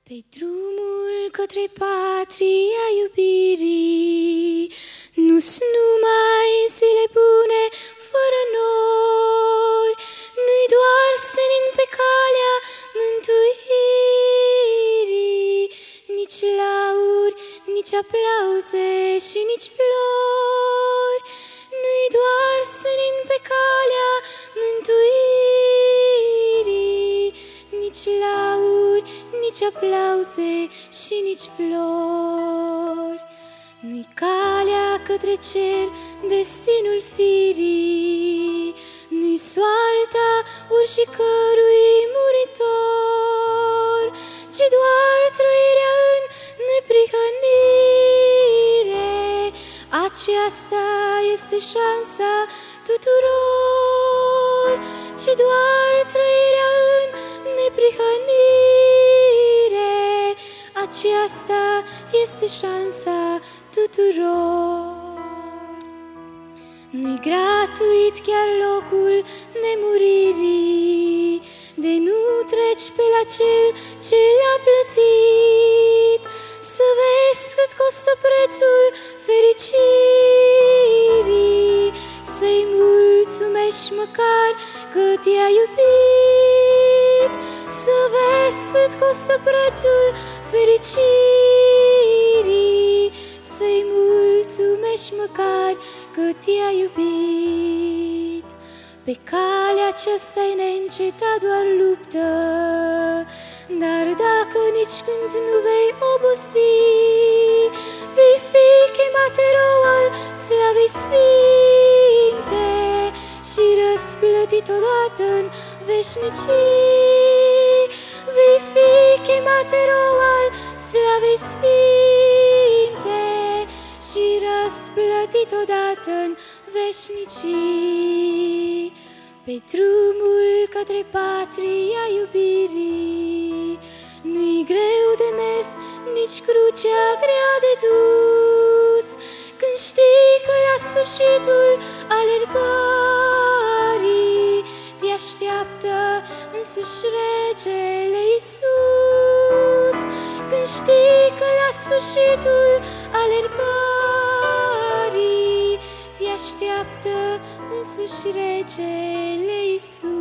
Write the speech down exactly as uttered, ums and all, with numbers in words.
Pe drumul către patria iubirii, nu-s numai zile bune fără nori, nu-i doar senin pe calea mântuirii, nici lauri, nici aplauze și nici flori, nu-i doar senin pe calea mântuirii, nici lauri, nici aplauze și nici flori. Nu-i calea către cer, destinul firii, nu-i soarta oricărui muritor, ci doar trăirea în neprihănire. Aceasta este șansa tuturor, ci doar trăirea în neprihănire. Aceasta este șansa tuturor. Nu-i gratuit chiar locul nemuririi, de nu treci pe la cel ce l-a plătit, să vezi cât costă prețul fericirii, să-i mulțumești măcar că te-a iubit, să vezi cât costă prețul fericirii, să-i mulțumești măcar că te-a iubit. Pe calea aceasta-i neîncetat doar luptă, dar dacă nici când nu vei obosi, vei fi chemat erou al slavei sfinte și răsplătit odată în veșnicii. Vei fi chemat erou al slavei sfinte și răsplătit odată în veșnicii. Pe drumul către patria iubirii, nu-i greu de mers, nici crucea grea de dus, când știi că la sfârșitul alergării te așteaptă însuși regele Iisus. Când știi că la sfârșitul alergării te așteaptă însuși regele Iisus.